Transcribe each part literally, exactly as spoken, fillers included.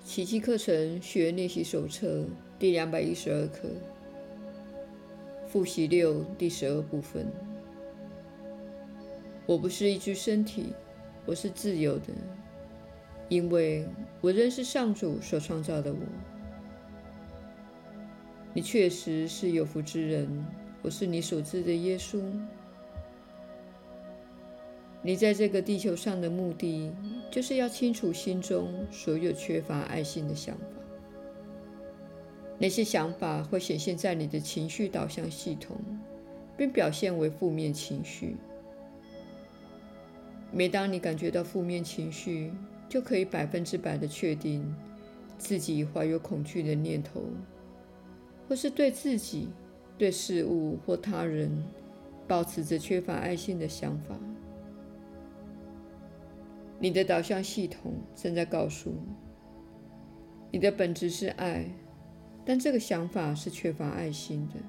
奇迹课程学员练习手册第两百一十二课，复习六第十二部分。我不是一具身体，我是自由的，因为我仍是上主所创造的我。你确实是有福之人，我是你所知的耶稣。你在这个地球上的目的，就是要清除心中所有缺乏爱心的想法。那些想法会显现在你的情绪导向系统，并表现为负面情绪。每当你感觉到负面情绪，就可以百分之百的确定自己怀有恐惧的念头，或是对自己、对事物或他人抱持着缺乏爱心的想法。你的导向系统正在告诉你，你的本质是爱，但这个想法是缺乏爱心的。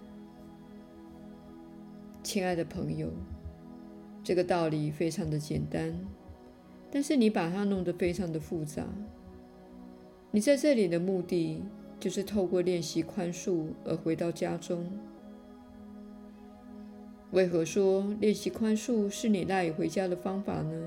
亲爱的朋友，这个道理非常的简单，但是你把它弄得非常的复杂。你在这里的目的，就是透过练习宽恕而回到家中。为何说练习宽恕是你赖以回家的方法呢？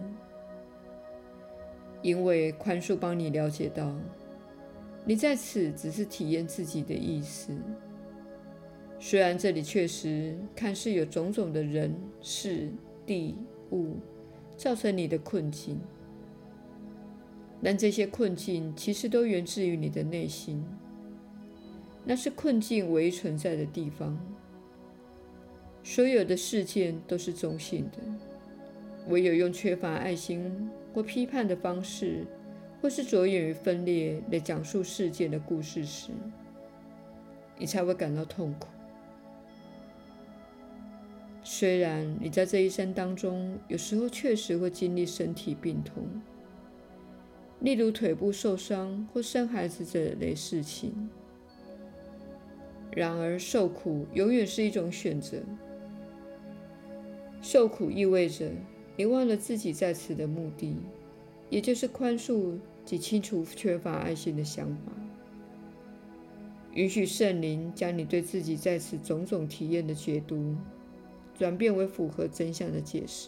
因为宽恕帮你了解到，你在此只是体验自己的意思。虽然这里确实看似有种种的人、事、地、物造成你的困境，但这些困境其实都源自于你的内心，那是困境唯一存在的地方。所有的事件都是中性的，唯有用缺乏爱心或批判的方式，或是着眼于分裂来讲述事件的故事时，你才会感到痛苦。虽然你在这一生当中，有时候确实会经历身体病痛，例如腿部受伤或生孩子这类事情，然而受苦永远是一种选择。受苦意味着你忘了自己在此的目的，也就是宽恕及清除缺乏爱心的想法。允许圣灵将你对自己在此种种体验的解读，转变为符合真相的解释。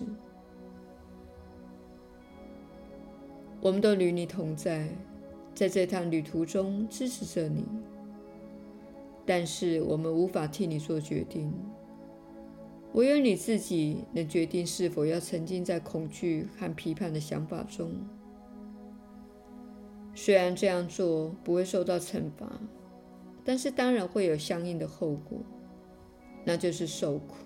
我们都与你同在，在这趟旅途中支持着你，但是我们无法替你做决定。唯有你自己能决定是否要沉浸在恐惧和批判的想法中。虽然这样做不会受到惩罚，但是当然会有相应的后果，那就是受苦。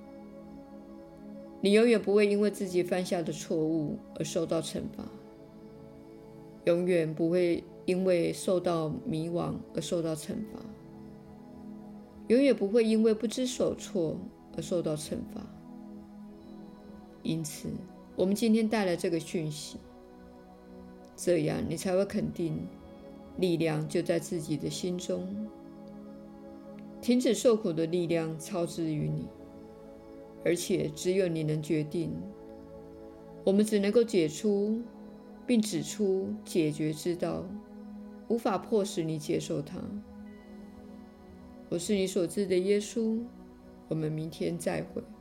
你永远不会因为自己犯下的错误而受到惩罚，永远不会因为受到迷惘而受到惩罚，永远不会因为不知所措而受到惩罚。因此，我们今天带来这个讯息，这样你才会肯定力量就在自己的心中。停止受苦的力量超之于你，而且只有你能决定。我们只能够解出并指出解决之道，无法迫使你接受它。我是你所知的耶稣，我们明天再会。